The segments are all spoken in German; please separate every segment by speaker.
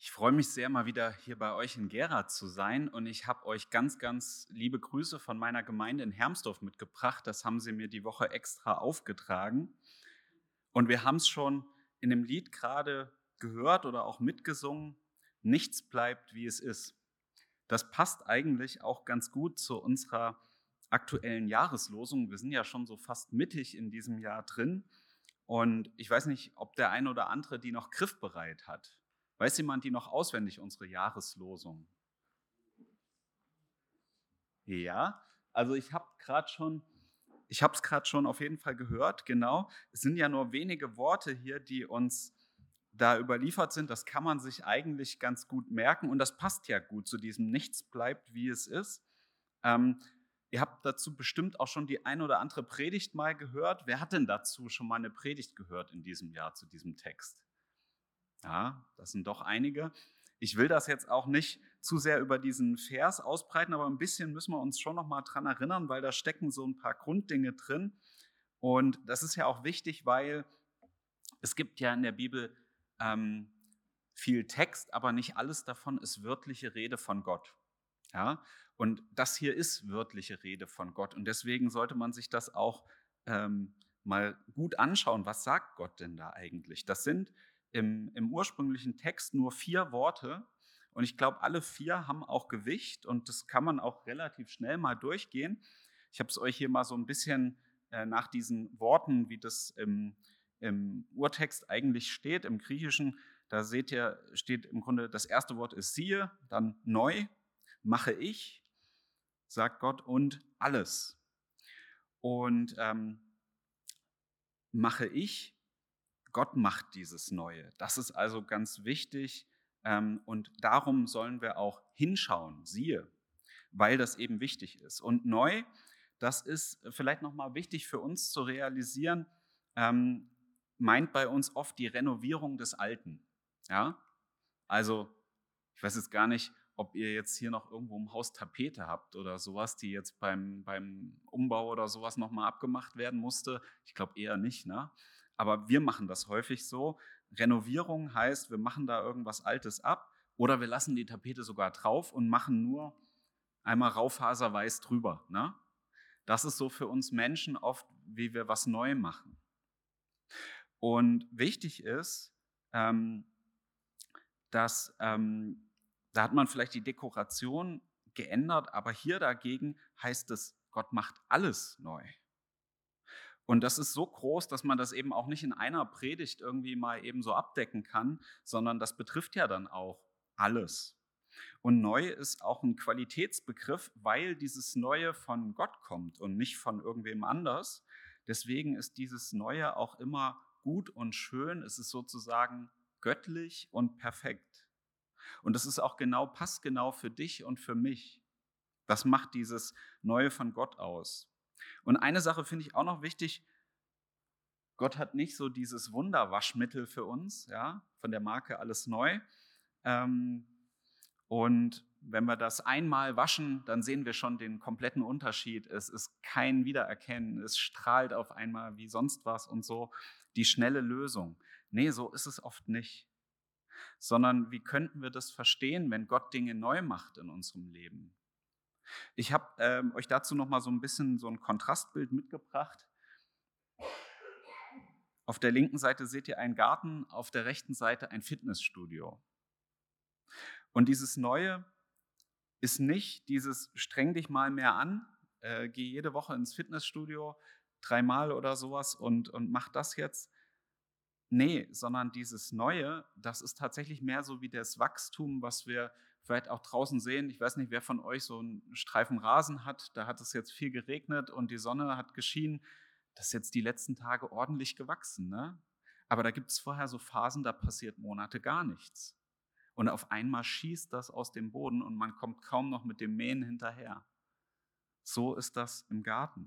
Speaker 1: Ich freue mich sehr, mal wieder hier bei euch in Gera zu sein und ich habe euch ganz, ganz liebe Grüße von meiner Gemeinde in Hermsdorf mitgebracht. Das haben sie mir die Woche extra aufgetragen. Und wir haben es schon in dem Lied gerade gehört oder auch mitgesungen. Nichts bleibt, wie es ist. Das passt eigentlich auch ganz gut zu unserer aktuellen Jahreslosung. Wir sind ja schon so fast mittig in diesem Jahr drin. Und ich weiß nicht, ob der ein oder andere die noch griffbereit hat. Weiß jemand die noch auswendig, unsere Jahreslosung? Ja, also ich habe es gerade schon auf jeden Fall gehört, genau. Es sind ja nur wenige Worte hier, die uns da überliefert sind. Das kann man sich eigentlich ganz gut merken und das passt ja gut zu diesem Nichts bleibt, wie es ist. Ähm, Ihr habt dazu bestimmt auch schon die ein oder andere Predigt mal gehört. Wer hat denn dazu schon mal eine Predigt gehört in diesem Jahr zu diesem Text? Ja, das sind doch einige. Ich will das jetzt auch nicht zu sehr über diesen Vers ausbreiten, aber ein bisschen müssen wir uns schon noch mal dran erinnern, weil da stecken so ein paar Grunddinge drin. Und das ist ja auch wichtig, weil es gibt ja in der Bibel ähm, viel Text, aber nicht alles davon ist wörtliche Rede von Gott. Ja? Und das hier ist wörtliche Rede von Gott. Und deswegen sollte man sich das auch mal gut anschauen. Was sagt Gott denn da eigentlich? Das sind im ursprünglichen Text nur 4 Worte. Und ich glaube, alle 4 haben auch Gewicht und das kann man auch relativ schnell mal durchgehen. Ich habe es euch hier mal so ein bisschen nach diesen Worten, wie das im Urtext eigentlich steht, im Griechischen, da seht ihr, steht im Grunde, das erste Wort ist siehe, dann neu, mache ich, sagt Gott, und alles. Und mache ich, Gott macht dieses Neue. Das ist also ganz wichtig und darum sollen wir auch hinschauen, siehe, weil das eben wichtig ist. Und neu, das ist vielleicht nochmal wichtig für uns zu realisieren, ähm, meint bei uns oft die Renovierung des Alten. Ja? Also, ich weiß jetzt gar nicht, ob ihr jetzt hier noch irgendwo im Haus Tapete habt oder sowas, die jetzt beim Umbau oder sowas nochmal abgemacht werden musste. Ich glaube eher nicht, ne? Aber wir machen das häufig so. Renovierung heißt, wir machen da irgendwas Altes ab oder wir lassen die Tapete sogar drauf und machen nur einmal raufaserweiß drüber, ne? Das ist so für uns Menschen oft, wie wir was neu machen. Und wichtig ist, ähm, dass da hat man vielleicht die Dekoration geändert, aber hier dagegen heißt es, Gott macht alles neu. Und das ist so groß, dass man das eben auch nicht in einer Predigt irgendwie mal eben so abdecken kann, sondern das betrifft ja dann auch alles. Und neu ist auch ein Qualitätsbegriff, weil dieses Neue von Gott kommt und nicht von irgendwem anders. Deswegen ist dieses Neue auch immer gut und schön. Es ist sozusagen göttlich und perfekt. Und das ist auch genau, passt genau für dich und für mich. Das macht dieses Neue von Gott aus. Und eine Sache finde ich auch noch wichtig. Gott hat nicht so dieses Wunderwaschmittel für uns, ja, von der Marke Alles Neu. Ähm, und wenn wir das einmal waschen, dann sehen wir schon den kompletten Unterschied. Es ist kein Wiedererkennen, es strahlt auf einmal wie sonst was und so. Die schnelle Lösung. Nee, so ist es oft nicht. Sondern wie könnten wir das verstehen, wenn Gott Dinge neu macht in unserem Leben? Ich habe euch dazu noch mal so ein bisschen so ein Kontrastbild mitgebracht. Auf der linken Seite seht ihr einen Garten, auf der rechten Seite ein Fitnessstudio. Und dieses Neue ist nicht dieses streng dich mal mehr an, geh jede Woche ins Fitnessstudio, 3-mal oder sowas und mach das jetzt. Nee, sondern dieses Neue, das ist tatsächlich mehr so wie das Wachstum, was wir vielleicht auch draußen sehen. Ich weiß nicht, wer von euch so einen Streifen Rasen hat. Da hat es jetzt viel geregnet und die Sonne hat geschienen. Das ist jetzt die letzten Tage ordentlich gewachsen, ne? Aber da gibt es vorher so Phasen, da passiert Monate gar nichts. Und auf einmal schießt das aus dem Boden und man kommt kaum noch mit dem Mähen hinterher. So ist das im Garten.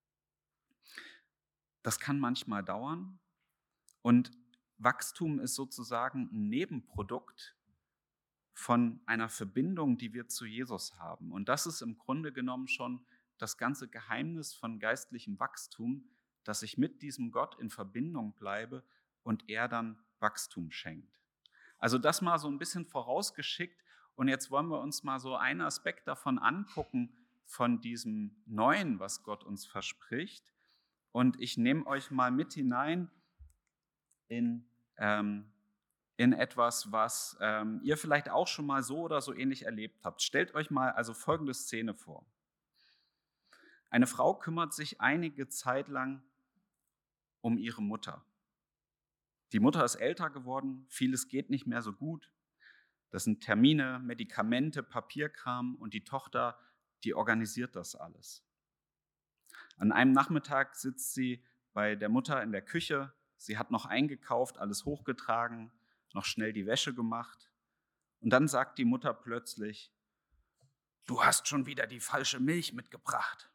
Speaker 1: Das kann manchmal dauern und Wachstum ist sozusagen ein Nebenprodukt von einer Verbindung, die wir zu Jesus haben. Und das ist im Grunde genommen schon das ganze Geheimnis von geistlichem Wachstum, dass ich mit diesem Gott in Verbindung bleibe und er dann Wachstum schenkt. Also das mal so ein bisschen vorausgeschickt und jetzt wollen wir uns mal so einen Aspekt davon angucken, von diesem Neuen, was Gott uns verspricht. Und ich nehme euch mal mit hinein in, ähm, in etwas, was ihr vielleicht auch schon mal so oder so ähnlich erlebt habt. Stellt euch mal also folgende Szene vor. Eine Frau kümmert sich einige Zeit lang um ihre Mutter. Die Mutter ist älter geworden, vieles geht nicht mehr so gut. Das sind Termine, Medikamente, Papierkram und die Tochter, die organisiert das alles. An einem Nachmittag sitzt sie bei der Mutter in der Küche. Sie hat noch eingekauft, alles hochgetragen, noch schnell die Wäsche gemacht. Und dann sagt die Mutter plötzlich: Du hast schon wieder die falsche Milch mitgebracht.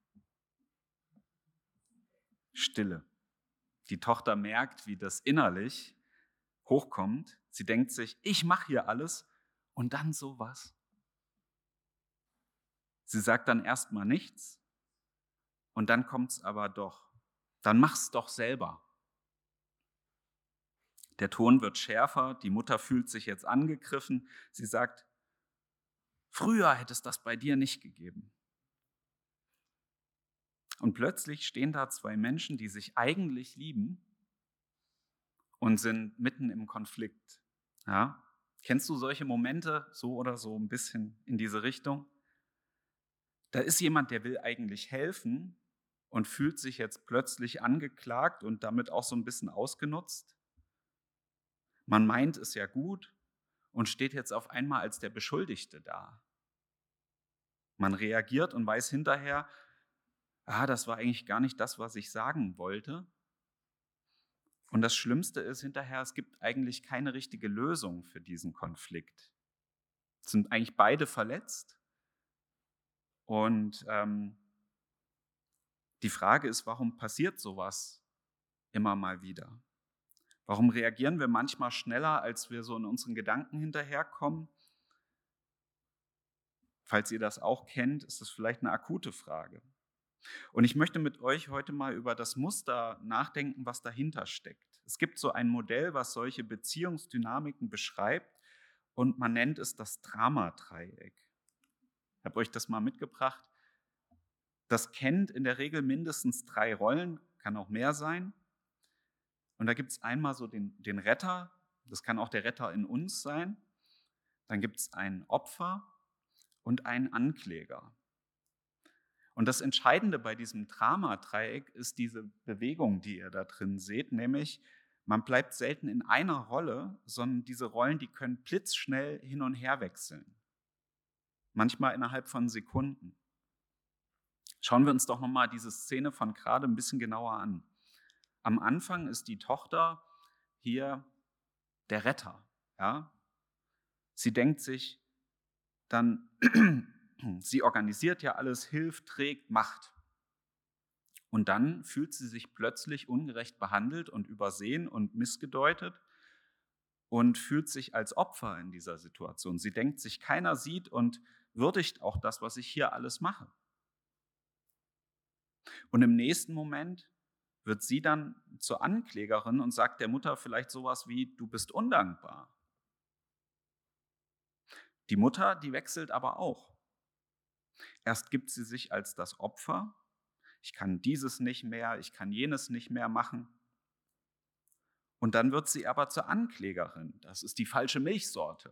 Speaker 1: Stille. Die Tochter merkt, wie das innerlich hochkommt. Sie denkt sich: Ich mache hier alles und dann sowas. Sie sagt dann erstmal nichts und dann kommt es aber doch. Dann mach's doch selber. Der Ton wird schärfer, die Mutter fühlt sich jetzt angegriffen. Sie sagt: Früher hätte es das bei dir nicht gegeben. Und plötzlich stehen da zwei Menschen, die sich eigentlich lieben und sind mitten im Konflikt. Ja? Kennst du solche Momente, so oder so ein bisschen in diese Richtung? Da ist jemand, der will eigentlich helfen und fühlt sich jetzt plötzlich angeklagt und damit auch so ein bisschen ausgenutzt. Man meint es ja gut und steht jetzt auf einmal als der Beschuldigte da. Man reagiert und weiß hinterher: Das war eigentlich gar nicht das, was ich sagen wollte. Und das Schlimmste ist hinterher, es gibt eigentlich keine richtige Lösung für diesen Konflikt. Es sind eigentlich beide verletzt und die Frage ist, warum passiert sowas immer mal wieder? Warum reagieren wir manchmal schneller, als wir so in unseren Gedanken hinterherkommen? Falls ihr das auch kennt, ist das vielleicht eine akute Frage. Und ich möchte mit euch heute mal über das Muster nachdenken, was dahinter steckt. Es gibt so ein Modell, was solche Beziehungsdynamiken beschreibt und man nennt es das Dramadreieck. Ich habe euch das mal mitgebracht. Das kennt in der Regel mindestens 3 Rollen, kann auch mehr sein. Und da gibt es einmal so den Retter, das kann auch der Retter in uns sein. Dann gibt es ein Opfer und einen Ankläger. Und das Entscheidende bei diesem Dramadreieck ist diese Bewegung, die ihr da drin seht, nämlich man bleibt selten in einer Rolle, sondern diese Rollen, die können blitzschnell hin und her wechseln. Manchmal innerhalb von Sekunden. Schauen wir uns doch nochmal diese Szene von gerade ein bisschen genauer an. Am Anfang ist die Tochter hier der Retter. Ja? Sie denkt sich dann, sie organisiert ja alles, hilft, trägt, macht. Und dann fühlt sie sich plötzlich ungerecht behandelt und übersehen und missgedeutet und fühlt sich als Opfer in dieser Situation. Sie denkt sich, keiner sieht und würdigt auch das, was ich hier alles mache. Und im nächsten Moment wird sie dann zur Anklägerin und sagt der Mutter vielleicht sowas wie: Du bist undankbar. Die Mutter, die wechselt aber auch. Erst gibt sie sich als das Opfer. Ich kann dieses nicht mehr, ich kann jenes nicht mehr machen. Und dann wird sie aber zur Anklägerin. Das ist die falsche Milchsorte.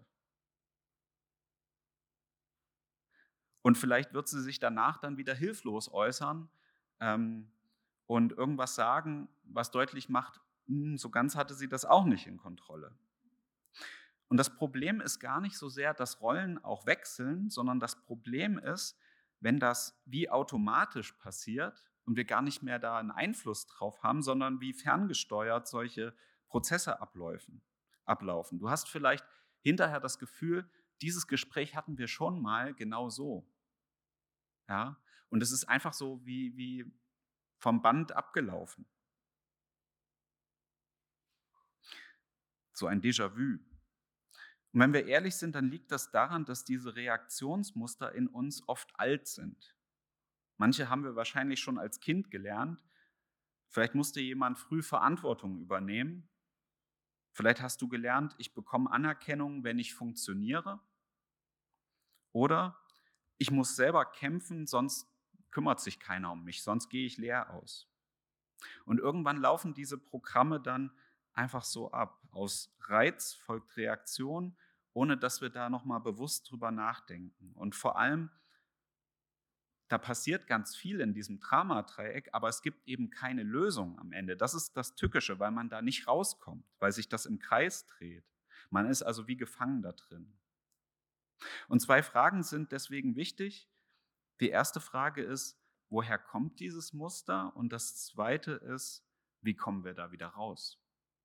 Speaker 1: Und vielleicht wird sie sich danach dann wieder hilflos äußern ähm, und irgendwas sagen, was deutlich macht, so ganz hatte sie das auch nicht in Kontrolle. Und das Problem ist gar nicht so sehr, dass Rollen auch wechseln, sondern das Problem ist, wenn das wie automatisch passiert und wir gar nicht mehr da einen Einfluss drauf haben, sondern wie ferngesteuert solche Prozesse ablaufen. Du hast vielleicht hinterher das Gefühl, dieses Gespräch hatten wir schon mal genau so. Ja? Und es ist einfach so wie vom Band abgelaufen. So ein Déjà-vu. Und wenn wir ehrlich sind, dann liegt das daran, dass diese Reaktionsmuster in uns oft alt sind. Manche haben wir wahrscheinlich schon als Kind gelernt. Vielleicht musste jemand früh Verantwortung übernehmen. Vielleicht hast du gelernt, ich bekomme Anerkennung, wenn ich funktioniere. Oder ich muss selber kämpfen, sonst kümmert sich keiner um mich, sonst gehe ich leer aus. Und irgendwann laufen diese Programme dann einfach so ab. Aus Reiz folgt Reaktion, ohne dass wir da nochmal bewusst drüber nachdenken. Und vor allem, da passiert ganz viel in diesem Dramadreieck, aber es gibt eben keine Lösung am Ende. Das ist das Tückische, weil man da nicht rauskommt, weil sich das im Kreis dreht. Man ist also wie gefangen da drin. Und 2 Fragen sind deswegen wichtig. Die erste Frage ist, woher kommt dieses Muster? Und das zweite ist, wie kommen wir da wieder raus?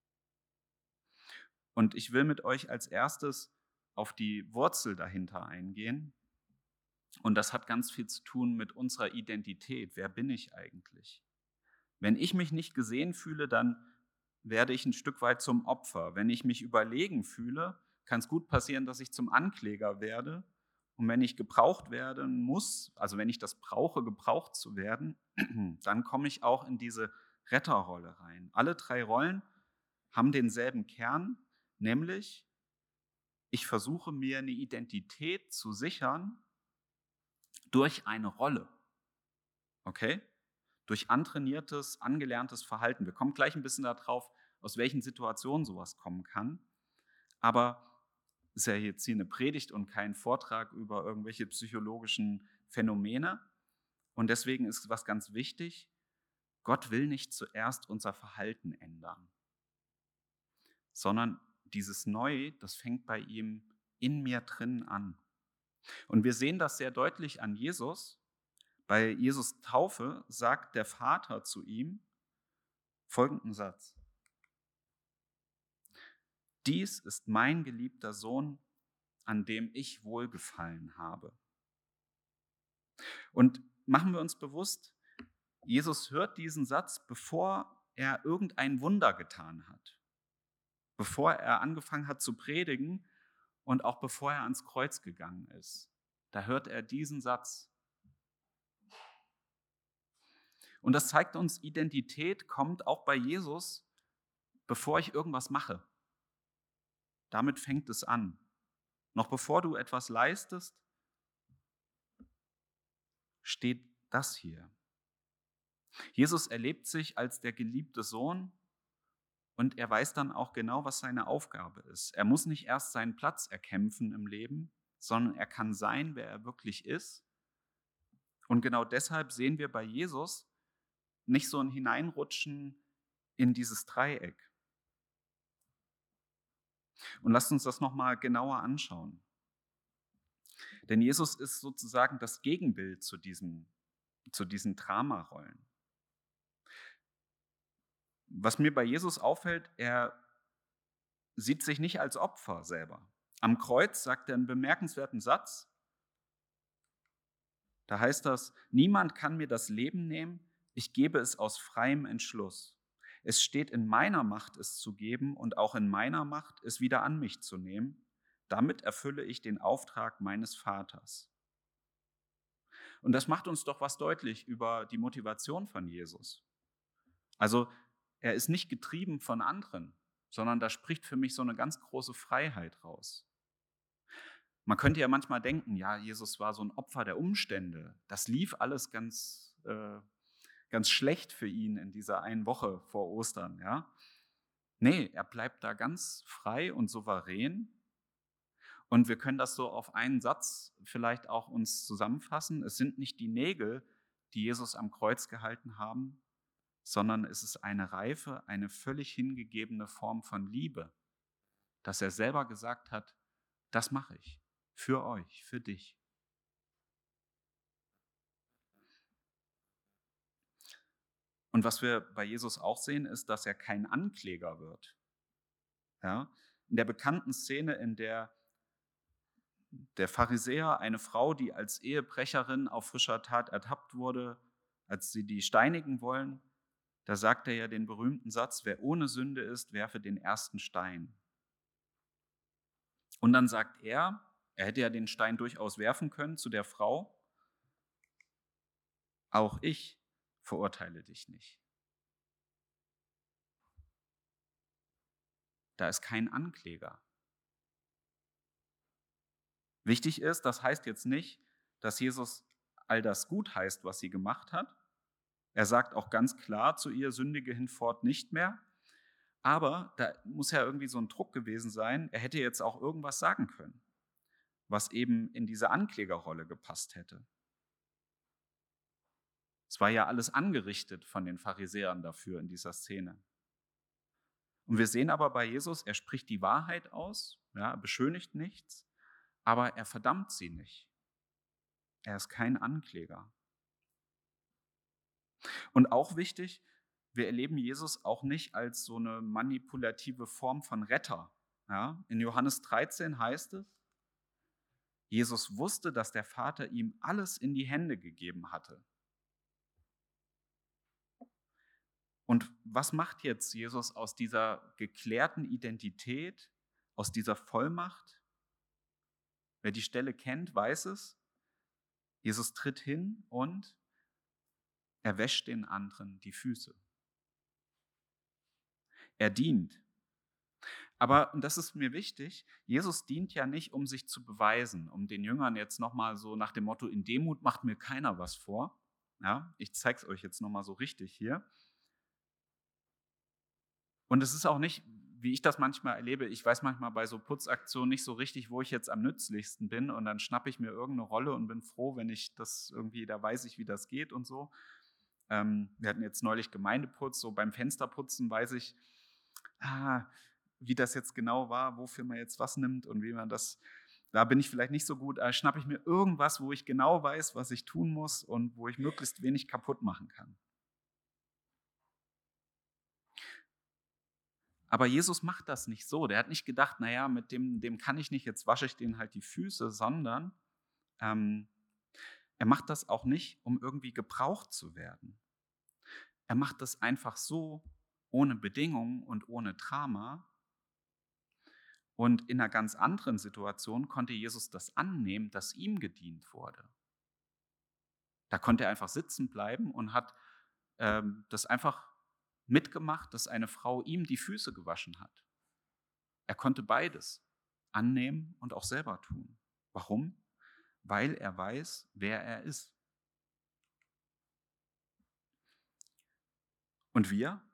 Speaker 1: Und ich will mit euch als erstes auf die Wurzel dahinter eingehen. Und das hat ganz viel zu tun mit unserer Identität. Wer bin ich eigentlich? Wenn ich mich nicht gesehen fühle, dann werde ich ein Stück weit zum Opfer. Wenn ich mich überlegen fühle, kann es gut passieren, dass ich zum Ankläger werde. Und wenn ich gebraucht werden muss, also wenn ich das brauche, gebraucht zu werden, dann komme ich auch in diese Retterrolle rein. Alle 3 Rollen haben denselben Kern, nämlich ich versuche mir eine Identität zu sichern durch eine Rolle. Okay? Durch antrainiertes, angelerntes Verhalten. Wir kommen gleich ein bisschen darauf, aus welchen Situationen sowas kommen kann. Aber es ist ja jetzt hier eine Predigt und kein Vortrag über irgendwelche psychologischen Phänomene. Und deswegen ist was ganz wichtig: Gott will nicht zuerst unser Verhalten ändern, sondern dieses Neue, das fängt bei ihm in mir drin an. Und wir sehen das sehr deutlich an Jesus. Bei Jesus Taufe sagt der Vater zu ihm folgenden Satz: Dies ist mein geliebter Sohn, an dem ich Wohlgefallen habe. Und machen wir uns bewusst, Jesus hört diesen Satz, bevor er irgendein Wunder getan hat, bevor er angefangen hat zu predigen und auch bevor er ans Kreuz gegangen ist. Da hört er diesen Satz. Und das zeigt uns, Identität kommt auch bei Jesus, bevor ich irgendwas mache. Damit fängt es an. Noch bevor du etwas leistest, steht das hier. Jesus erlebt sich als der geliebte Sohn und er weiß dann auch genau, was seine Aufgabe ist. Er muss nicht erst seinen Platz erkämpfen im Leben, sondern er kann sein, wer er wirklich ist. Und genau deshalb sehen wir bei Jesus nicht so ein Hineinrutschen in dieses Dreieck. Und lasst uns das nochmal genauer anschauen. Denn Jesus ist sozusagen das Gegenbild zu diesen Dramarollen. Was mir bei Jesus auffällt, er sieht sich nicht als Opfer selber. Am Kreuz sagt er einen bemerkenswerten Satz. Da heißt das: Niemand kann mir das Leben nehmen, ich gebe es aus freiem Entschluss. Es steht in meiner Macht, es zu geben, und auch in meiner Macht, es wieder an mich zu nehmen. Damit erfülle ich den Auftrag meines Vaters. Und das macht uns doch was deutlich über die Motivation von Jesus. Also er ist nicht getrieben von anderen, sondern da spricht für mich so eine ganz große Freiheit raus. Man könnte ja manchmal denken, ja, Jesus war so ein Opfer der Umstände. Das lief alles ganz schlecht für ihn in dieser einen Woche vor Ostern. Ja? Nee, er bleibt da ganz frei und souverän. Und wir können das so auf einen Satz vielleicht auch uns zusammenfassen. Es sind nicht die Nägel, die Jesus am Kreuz gehalten haben, sondern es ist eine reife, eine völlig hingegebene Form von Liebe, dass er selber gesagt hat, das mache ich für euch, für dich. Und was wir bei Jesus auch sehen, ist, dass er kein Ankläger wird. Ja? In der bekannten Szene, in der der Pharisäer eine Frau, die als Ehebrecherin auf frischer Tat ertappt wurde, als sie die steinigen wollen, da sagt er ja den berühmten Satz: Wer ohne Sünde ist, werfe den ersten Stein. Und dann sagt er hätte ja den Stein durchaus werfen können zu der Frau: Auch ich verurteile dich nicht. Da ist kein Ankläger. Wichtig ist, das heißt jetzt nicht, dass Jesus all das gut heißt, was sie gemacht hat. Er sagt auch ganz klar zu ihr, sündige hinfort nicht mehr. Aber da muss ja irgendwie so ein Druck gewesen sein. Er hätte jetzt auch irgendwas sagen können, was eben in diese Anklägerrolle gepasst hätte. Es war ja alles angerichtet von den Pharisäern dafür in dieser Szene. Und wir sehen aber bei Jesus, er spricht die Wahrheit aus, ja, er beschönigt nichts, aber er verdammt sie nicht. Er ist kein Ankläger. Und auch wichtig, wir erleben Jesus auch nicht als so eine manipulative Form von Retter. Ja, in Johannes 13 heißt es, Jesus wusste, dass der Vater ihm alles in die Hände gegeben hatte. Und was macht jetzt Jesus aus dieser geklärten Identität, aus dieser Vollmacht? Wer die Stelle kennt, weiß es. Jesus tritt hin und er wäscht den anderen die Füße. Er dient. Aber, und das ist mir wichtig, Jesus dient ja nicht, um sich zu beweisen, um den Jüngern jetzt nochmal so nach dem Motto, in Demut macht mir keiner was vor. Ja, ich zeige es euch jetzt nochmal so richtig hier. Und es ist auch nicht, wie ich das manchmal erlebe, ich weiß manchmal bei so Putzaktionen nicht so richtig, wo ich jetzt am nützlichsten bin und dann schnappe ich mir irgendeine Rolle und bin froh, wenn ich das irgendwie, da weiß ich, wie das geht und so. Wir hatten jetzt neulich Gemeindeputz, so beim Fensterputzen weiß ich, wie das jetzt genau war, wofür man jetzt was nimmt und wie man das, da bin ich vielleicht nicht so gut, schnappe ich mir irgendwas, wo ich genau weiß, was ich tun muss und wo ich möglichst wenig kaputt machen kann. Aber Jesus macht das nicht so. Der hat nicht gedacht, naja, mit dem kann ich nicht, jetzt wasche ich denen halt die Füße, sondern ähm, er macht das auch nicht, um irgendwie gebraucht zu werden. Er macht das einfach so, ohne Bedingungen und ohne Drama. Und in einer ganz anderen Situation konnte Jesus das annehmen, dass ihm gedient wurde. Da konnte er einfach sitzen bleiben und hat das einfach mitgemacht, dass eine Frau ihm die Füße gewaschen hat. Er konnte beides annehmen und auch selber tun. Warum? Weil er weiß, wer er ist. Und wir?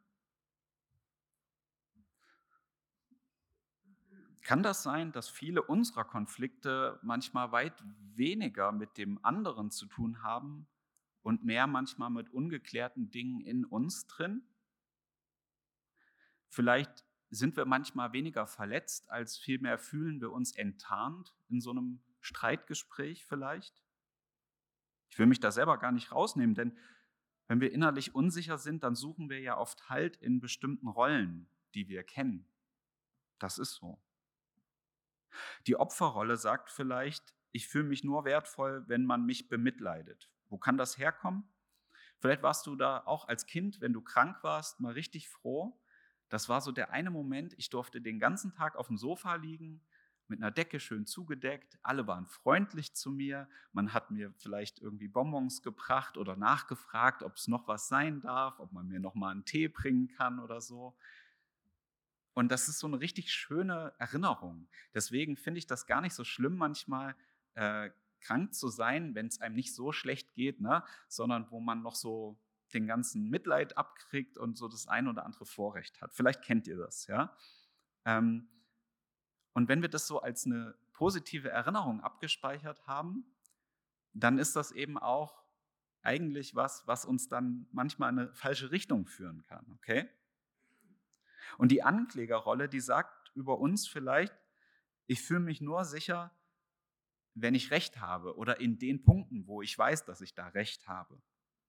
Speaker 1: Kann das sein, dass viele unserer Konflikte manchmal weit weniger mit dem anderen zu tun haben und mehr manchmal mit ungeklärten Dingen in uns drin? Vielleicht sind wir manchmal weniger verletzt, als vielmehr fühlen wir uns enttarnt in so einem Streitgespräch vielleicht. Ich will mich da selber gar nicht rausnehmen, denn wenn wir innerlich unsicher sind, dann suchen wir ja oft Halt in bestimmten Rollen, die wir kennen. Das ist so. Die Opferrolle sagt vielleicht, ich fühle mich nur wertvoll, wenn man mich bemitleidet. Wo kann das herkommen? Vielleicht warst du da auch als Kind, wenn du krank warst, mal richtig froh. Das war so der eine Moment, ich durfte den ganzen Tag auf dem Sofa liegen, mit einer Decke schön zugedeckt. Alle waren freundlich zu mir. Man hat mir vielleicht irgendwie Bonbons gebracht oder nachgefragt, ob es noch was sein darf, ob man mir noch mal einen Tee bringen kann oder so. Und das ist so eine richtig schöne Erinnerung. Deswegen finde ich das gar nicht so schlimm manchmal, krank zu sein, wenn es einem nicht so schlecht geht, ne? Sondern wo man noch so den ganzen Mitleid abkriegt und so das ein oder andere Vorrecht hat. Vielleicht kennt ihr das, ja? Ähm, und wenn wir das so als eine positive Erinnerung abgespeichert haben, dann ist das eben auch eigentlich was, was uns dann manchmal in eine falsche Richtung führen kann, okay? Und die Anklägerrolle, die sagt über uns vielleicht, ich fühle mich nur sicher, wenn ich Recht habe oder in den Punkten, wo ich weiß, dass ich da Recht habe.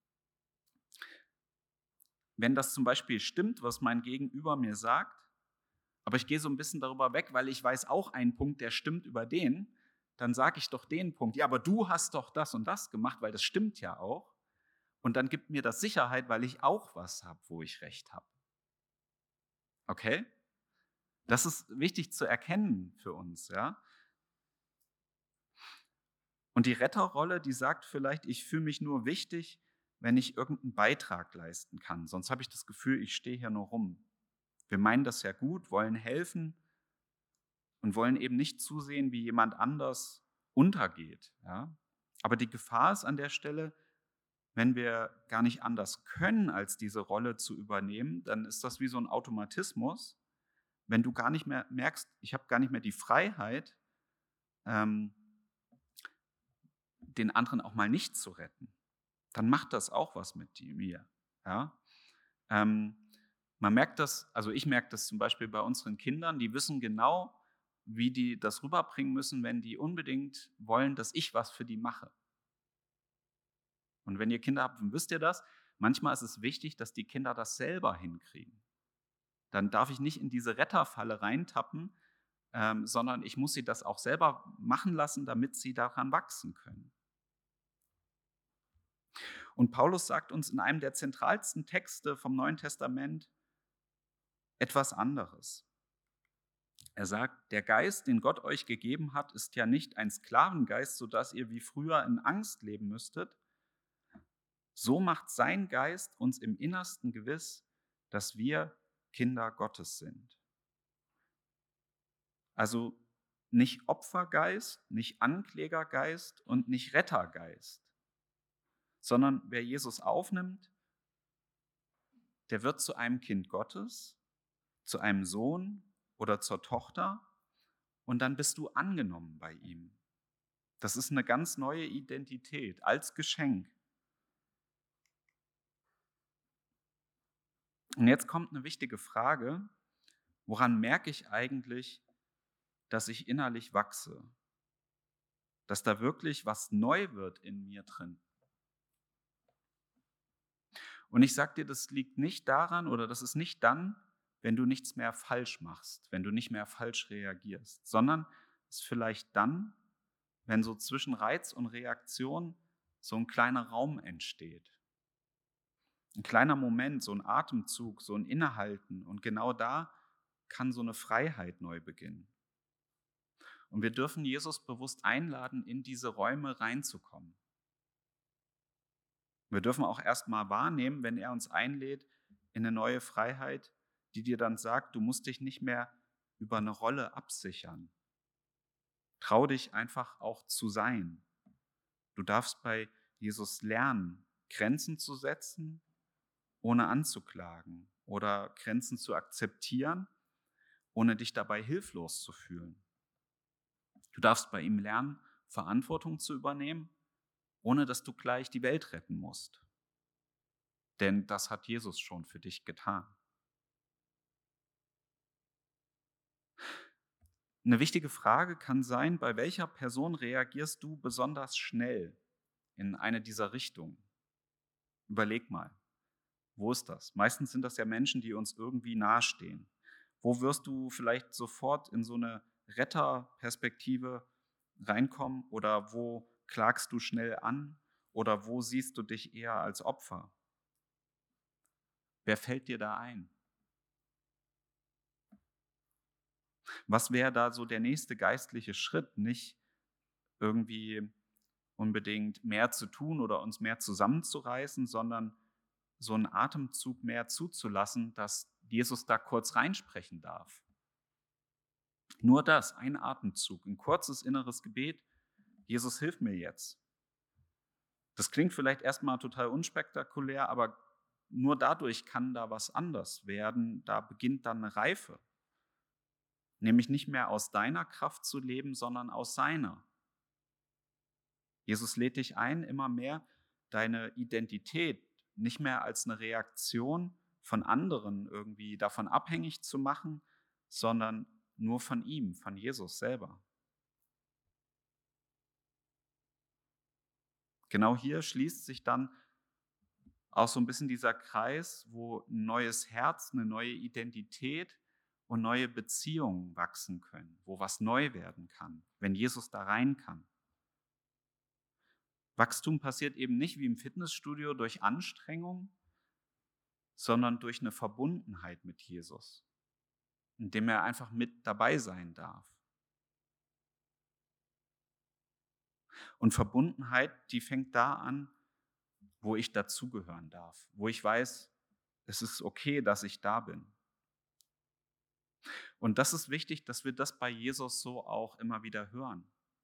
Speaker 1: Wenn das zum Beispiel stimmt, was mein Gegenüber mir sagt, aber ich gehe so ein bisschen darüber weg, weil ich weiß auch einen Punkt, der stimmt über den, dann sage ich doch den Punkt, ja, aber du hast doch das und das gemacht, weil das stimmt ja auch. Und dann gibt mir das Sicherheit, weil ich auch was habe, wo ich Recht habe. Okay? Das ist wichtig zu erkennen für uns, ja? Und die Retterrolle, die sagt vielleicht, ich fühle mich nur wichtig, wenn ich irgendeinen Beitrag leisten kann. Sonst habe ich das Gefühl, ich stehe hier nur rum. Wir meinen das ja gut, wollen helfen und wollen eben nicht zusehen, wie jemand anders untergeht. Ja? Aber die Gefahr ist an der Stelle, wenn wir gar nicht anders können, als diese Rolle zu übernehmen, dann ist das wie so ein Automatismus. Wenn du gar nicht mehr merkst, ich habe gar nicht mehr die Freiheit, ähm, den anderen auch mal nicht zu retten, dann macht das auch was mit mir. Ja? Ähm, Man merkt das, also ich merke das zum Beispiel bei unseren Kindern, die wissen genau, wie die das rüberbringen müssen, wenn die unbedingt wollen, dass ich was für die mache. Und wenn ihr Kinder habt, dann wisst ihr das. Manchmal ist es wichtig, dass die Kinder das selber hinkriegen. Dann darf ich nicht in diese Retterfalle reintappen, sondern ich muss sie das auch selber machen lassen, damit sie daran wachsen können. Und Paulus sagt uns in einem der zentralsten Texte vom Neuen Testament etwas anderes. Er sagt, der Geist, den Gott euch gegeben hat, ist ja nicht ein Sklavengeist, sodass ihr wie früher in Angst leben müsstet. So macht sein Geist uns im Innersten gewiss, dass wir Kinder Gottes sind. Also nicht Opfergeist, nicht Anklägergeist und nicht Rettergeist, sondern wer Jesus aufnimmt, der wird zu einem Kind Gottes, zu einem Sohn oder zur Tochter und dann bist du angenommen bei ihm. Das ist eine ganz neue Identität als Geschenk. Und jetzt kommt eine wichtige Frage: Woran merke ich eigentlich, dass ich innerlich wachse? Dass da wirklich was neu wird in mir drin? Und ich sage dir, das liegt nicht daran oder das ist nicht dann, wenn du nichts mehr falsch machst, wenn du nicht mehr falsch reagierst, sondern es ist vielleicht dann, wenn so zwischen Reiz und Reaktion so ein kleiner Raum entsteht. Ein kleiner Moment, so ein Atemzug, so ein Innehalten. Und genau da kann so eine Freiheit neu beginnen. Und wir dürfen Jesus bewusst einladen, in diese Räume reinzukommen. Wir dürfen auch erst mal wahrnehmen, wenn er uns einlädt in eine neue Freiheit, die dir dann sagt, du musst dich nicht mehr über eine Rolle absichern. Trau dich einfach auch zu sein. Du darfst bei Jesus lernen, Grenzen zu setzen, ohne anzuklagen oder Grenzen zu akzeptieren, ohne dich dabei hilflos zu fühlen. Du darfst bei ihm lernen, Verantwortung zu übernehmen, ohne dass du gleich die Welt retten musst. Denn das hat Jesus schon für dich getan. Eine wichtige Frage kann sein, bei welcher Person reagierst du besonders schnell in eine dieser Richtungen? Überleg mal, wo ist das? Meistens sind das ja Menschen, die uns irgendwie nahestehen. Wo wirst du vielleicht sofort in so eine Retterperspektive reinkommen oder wo klagst du schnell an oder wo siehst du dich eher als Opfer? Wer fällt dir da ein? Was wäre da so der nächste geistliche Schritt? Nicht irgendwie unbedingt mehr zu tun oder uns mehr zusammenzureißen, sondern so einen Atemzug mehr zuzulassen, dass Jesus da kurz reinsprechen darf. Nur das, ein Atemzug, ein kurzes inneres Gebet. Jesus, hilf mir jetzt. Das klingt vielleicht erstmal total unspektakulär, aber nur dadurch kann da was anders werden. Da beginnt dann eine Reife. Nämlich nicht mehr aus deiner Kraft zu leben, sondern aus seiner. Jesus lädt dich ein, immer mehr deine Identität nicht mehr als eine Reaktion von anderen irgendwie davon abhängig zu machen, sondern nur von ihm, von Jesus selber. Genau hier schließt sich dann auch so ein bisschen dieser Kreis, wo ein neues Herz, eine neue Identität und neue Beziehungen wachsen können, wo was neu werden kann, wenn Jesus da rein kann. Wachstum passiert eben nicht wie im Fitnessstudio durch Anstrengung, sondern durch eine Verbundenheit mit Jesus, indem er einfach mit dabei sein darf. Und Verbundenheit, die fängt da an, wo ich dazugehören darf, wo ich weiß, es ist okay, dass ich da bin. Und das ist wichtig, dass wir das bei Jesus so auch immer wieder hören.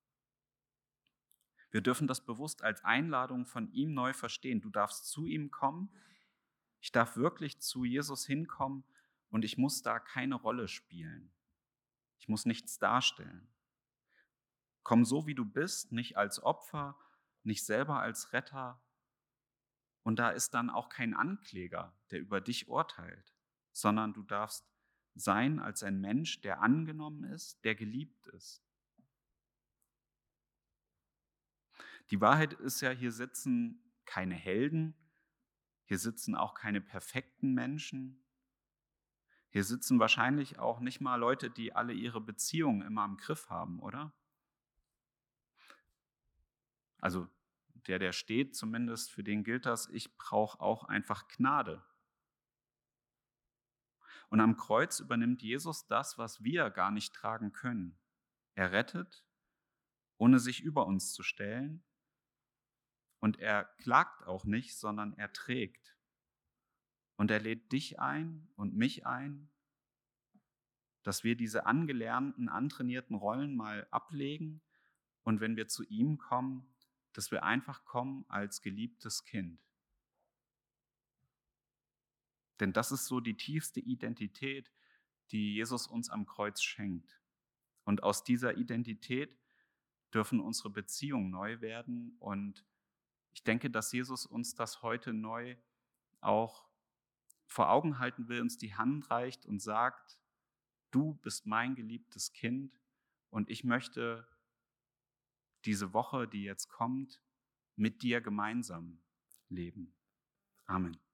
Speaker 1: Wir dürfen das bewusst als Einladung von ihm neu verstehen. Du darfst zu ihm kommen. Ich darf wirklich zu Jesus hinkommen und ich muss da keine Rolle spielen. Ich muss nichts darstellen. Komm so, wie du bist, nicht als Opfer, nicht selber als Retter. Und da ist dann auch kein Ankläger, der über dich urteilt, sondern du darfst sein als ein Mensch, der angenommen ist, der geliebt ist. Die Wahrheit ist ja, hier sitzen keine Helden, hier sitzen auch keine perfekten Menschen. Hier sitzen wahrscheinlich auch nicht mal Leute, die alle ihre Beziehungen immer im Griff haben, oder? Also der steht zumindest, für den gilt das, ich brauche auch einfach Gnade. Und am Kreuz übernimmt Jesus das, was wir gar nicht tragen können. Er rettet, ohne sich über uns zu stellen. Und er klagt auch nicht, sondern er trägt. Und er lädt dich ein und mich ein, dass wir diese angelernten, antrainierten Rollen mal ablegen und wenn wir zu ihm kommen, dass wir einfach kommen als geliebtes Kind. Denn das ist so die tiefste Identität, die Jesus uns am Kreuz schenkt. Und aus dieser Identität dürfen unsere Beziehungen neu werden. Und ich denke, dass Jesus uns das heute neu auch vor Augen halten will, uns die Hand reicht und sagt, du bist mein geliebtes Kind und ich möchte diese Woche, die jetzt kommt, mit dir gemeinsam leben. Amen.